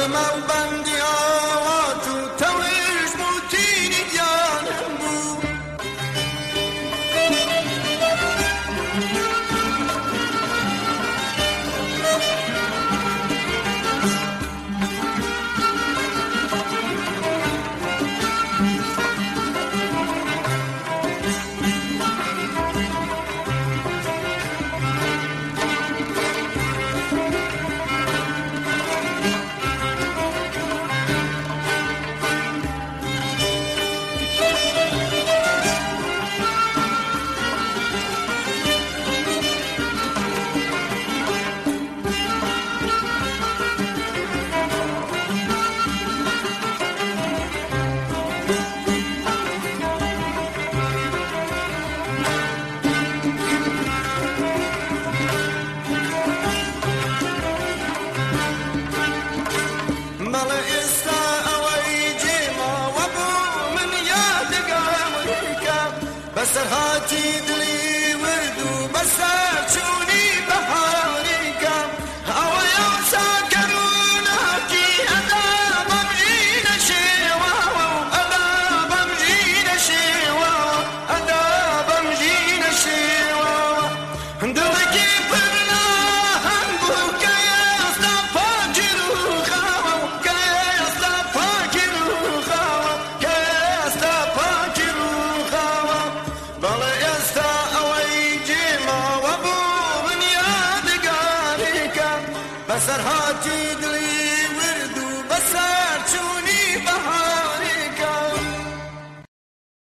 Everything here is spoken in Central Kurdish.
دڵمە و بەندی ئاوات و تەویش موتینی گیانم بوو بەسەر هاتی دڵی ورد و بەسەر چوونی بەهاریکە ئەوەیە چاکەر و ناکی ئەدا بەمژینە شێواوە و ئەدا بەمژینە شێواوە ئەدا بەمژینە شێواوە دڵێکی پڕ ناهەم بوو کە ئێستا پاکر و خاوە کە ئێستا پاکر و خاوە کە ئێستا پاکر و خاوە بەڵێ ئێستا ئەوەی جێماوە بوو من یادگاریکە بەسەر هاتی دڵی